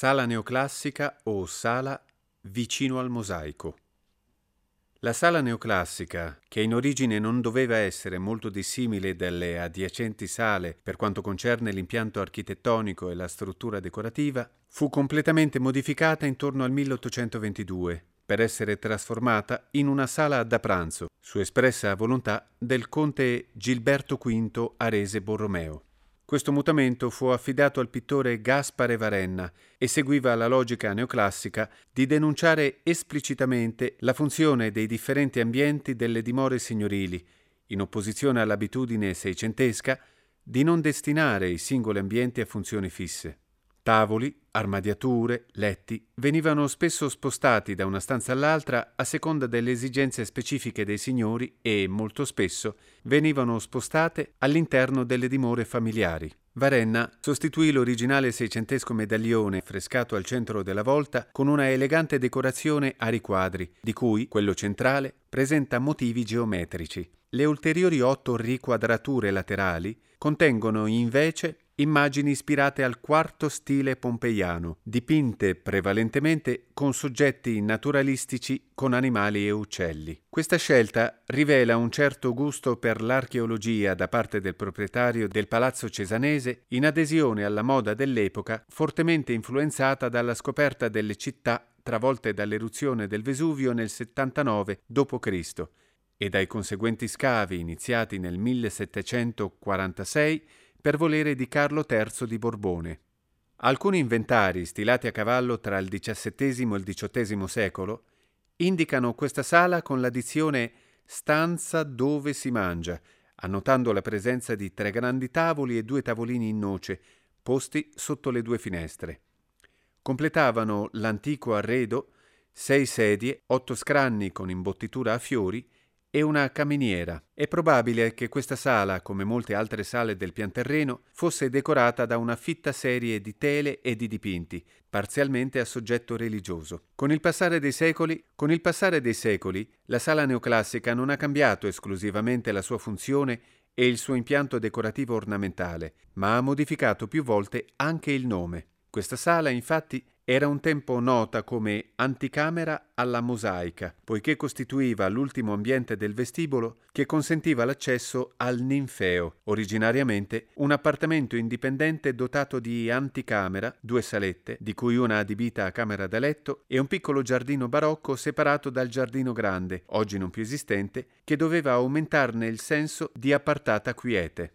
Sala neoclassica o sala vicino al mosaico. La sala neoclassica, che in origine non doveva essere molto dissimile dalle adiacenti sale per quanto concerne l'impianto architettonico e la struttura decorativa, fu completamente modificata intorno al 1822 per essere trasformata in una sala da pranzo, su espressa volontà del conte Gilberto V Arese Borromeo. Questo mutamento fu affidato al pittore Gaspare Varenna e seguiva la logica neoclassica di denunciare esplicitamente la funzione dei differenti ambienti delle dimore signorili, in opposizione all'abitudine seicentesca di non destinare i singoli ambienti a funzioni fisse. Tavoli, armadiature, letti venivano spesso spostati da una stanza all'altra a seconda delle esigenze specifiche dei signori e, molto spesso, venivano spostate all'interno delle dimore familiari. Varenna sostituì l'originale seicentesco medaglione affrescato al centro della volta con una elegante decorazione a riquadri, di cui quello centrale presenta motivi geometrici. Le ulteriori 8 riquadrature laterali contengono invece immagini ispirate al quarto stile pompeiano, dipinte prevalentemente con soggetti naturalistici con animali e uccelli. Questa scelta rivela un certo gusto per l'archeologia da parte del proprietario del Palazzo Cesanese, in adesione alla moda dell'epoca, fortemente influenzata dalla scoperta delle città travolte dall'eruzione del Vesuvio nel 79 d.C. e dai conseguenti scavi iniziati nel 1746 per volere di Carlo III di Borbone. Alcuni inventari, stilati a cavallo tra il XVII e il XVIII secolo, indicano questa sala con l'addizione «stanza dove si mangia», annotando la presenza di 3 grandi tavoli e 2 tavolini in noce, posti sotto le 2 finestre. Completavano l'antico arredo 6 sedie, 8 scranni con imbottitura a fiori e una caminiera. È probabile che questa sala, come molte altre sale del pianterreno, fosse decorata da una fitta serie di tele e di dipinti, parzialmente a soggetto religioso. Con il passare dei secoli, la sala neoclassica non ha cambiato esclusivamente la sua funzione e il suo impianto decorativo ornamentale, ma ha modificato più volte anche il nome. Questa sala, infatti, era un tempo nota come anticamera alla mosaica, poiché costituiva l'ultimo ambiente del vestibolo che consentiva l'accesso al ninfeo, originariamente un appartamento indipendente dotato di anticamera, 2 salette, di cui una adibita a camera da letto, e un piccolo giardino barocco separato dal giardino grande, oggi non più esistente, che doveva aumentarne il senso di appartata quiete.